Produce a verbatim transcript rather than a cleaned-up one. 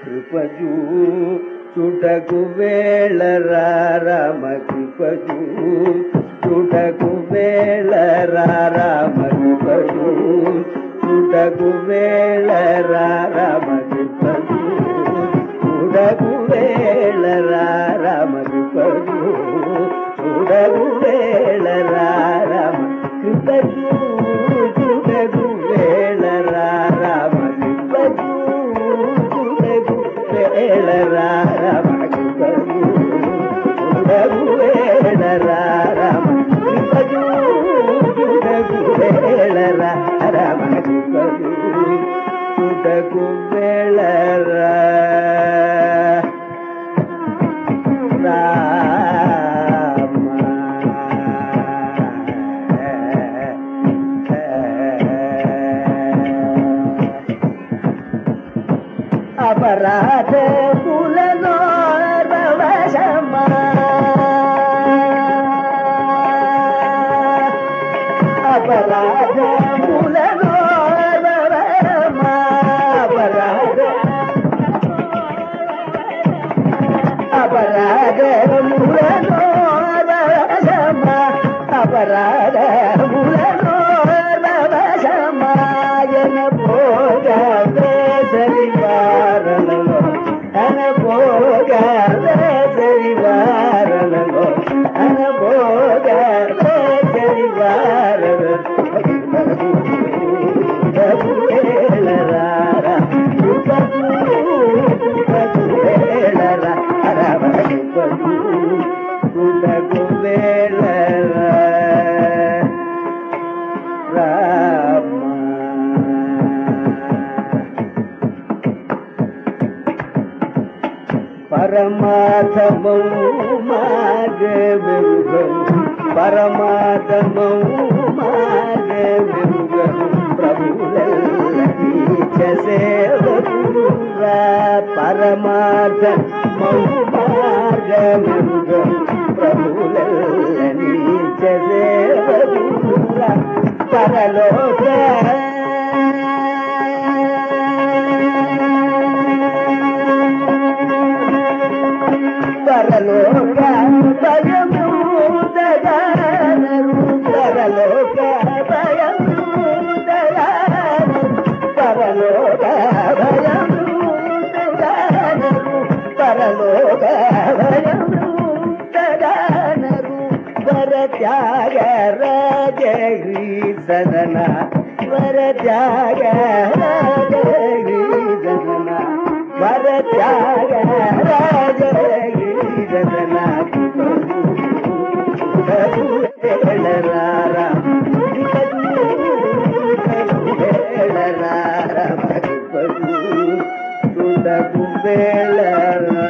కృపజూ చుటకు వేళరా రామ కృపజూ చుటకు వేళరా రామ కృపజూ చుటకు వేళరా రామ కృపజూ చుటకు వేళరా రామ కృపజూ చుటకు వేళరా రామ కృపజూ చుటకు వేళరా రామ కృపజూ చుటకు వేళరా రామ కృపజూ చుటకు వేళరా రామ కృపజూ చుటకు వేళరా రామ కృపజూ చుటకు వేళరా అపరాధ కులలో రవశమా అపరాధ కులలో రవశమా అపరాధ అపరాధ కులలో రవశమా అపరాధ కులలో రవశమాయన భోగ సరివారణలో అనభోగ సరివారణలో అనభోగ సరివారణలో వేళరా వేళరా రుటకు వేళరా పరమాధమౌ మార్గమెరుగను పరమాధమౌ మార్గమెరుగను ప్రభులెల్ల నీచ సేవకురా పరమాధమౌ మార్గమెరుగను ప్రభులెల్ల నీచ సేవకురా పరలోక పరలోక భయము దయానరు పరలోక భయము దయానరు పరలోక భయము దయానరు పరలోక భయము దయానరు వర త్యాగ రాజగిరి సదన వర త్యాగ రాజగిరి సదన వర త్యాగ రాజగిరి సదన వేళరా వేళరా చుటకు వేళరా